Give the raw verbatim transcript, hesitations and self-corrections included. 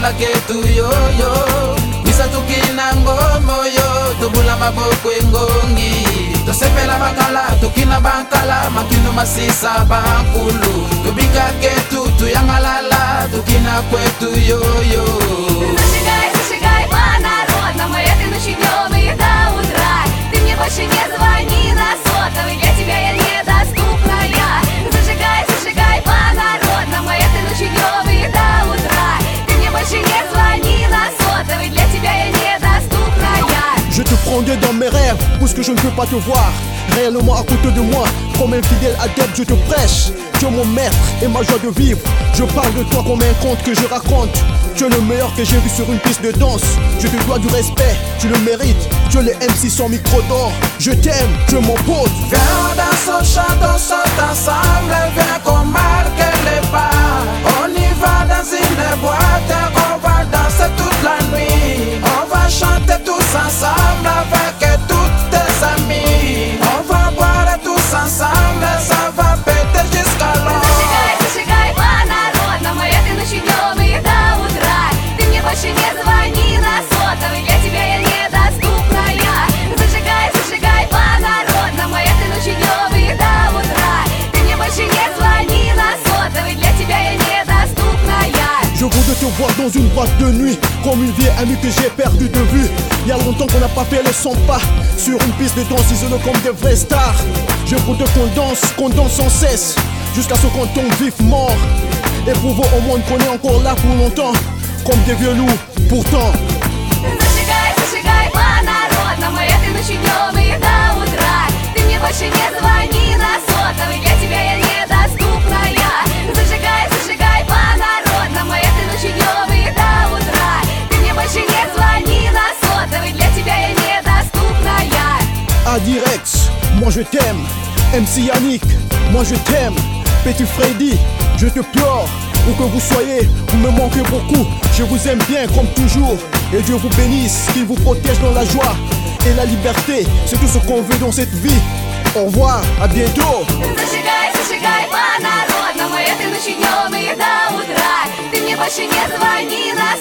kila ketu yoyo. Misa tukina ngomoyo, tubula maboko engongi. Tosepela bakala, tukina bankala, makino masisa bankulu. Tubika ketu, tuyangalala, tukina kwetu yoyo. Зажигай, зажигай, по-народному, этой ночью днем и до утра. Ты мне больше не звони на сотовый, для тебя я недоступная. Зажигай, зажигай, по-народному, этой ночью днем и до утра. Ты мне больше не звони на сотовый, для тебя я недоступная. Je te prendrai dans mes rêves, puisque je ne peux pas te voir réellement à côté de moi. Comme un fidèle adepte, je te prêche. Tu es mon maître et ma joie de vivre. Je parle de toi comme un conte que je raconte. Tu es le meilleur que j'ai vu sur une piste de danse. Je te dois du respect, tu le mérites. Tu es le M C sans micro d'or. Je t'aime, tu es mon pote. Viens, on danse, on chante, on saute ensemble. Viens qu'on marque les pas. On y va dans une boîte. On va danser toute la nuit. On va chanter tous ensemble avec toutes tes amies. On va boire tous ensemble. Ça va péter jusqu'à l'eau. Зажигай, зажигай, по-народному, этой ночью днем и до утра. Ты мне больше не звони на сотовый, для тебя я недоступная. Зажигай, зажигай, по-народному, этой ночью днем и до утра. Ты мне больше не звони на сотовый, для тебя я недоступная. Je voudrais te voir dans une boîte de nuit, comme une vieille amie que j'ai perdue de vue. Il y a longtemps qu'on n'a pas fait les cent pas sur une piste de danse isolée comme des vrais stars. Je voudrais qu'on danse, qu'on danse sans cesse, jusqu'à ce qu'on tombe vif mort. Et prouver au monde qu'on est encore là pour longtemps, comme des vieux loups, pourtant. Зажигай, зажигай, по-народному, этой ночью днем и до утра. Ты мне больше не звони на сотовый, для тебя я недоступная. Зажигай, зажигай, по-народному, этой ночью днем и до утра. Ты мне больше не звони на сотовый, для тебя я недоступная. Adirex, moi je t'aime. M C Yannick, moi je t'aime. Petit Freddy, je te pleure. Où que vous soyez, vous me manquez beaucoup. Je vous aime bien comme toujours. Et Dieu vous bénisse, qu'il vous protège dans la joie et la liberté. C'est tout ce qu'on veut dans cette vie. Au revoir, à bientôt. Зажигай, зажигай, по-народному, этой ночью днем и до утра. Ты мне больше не звони на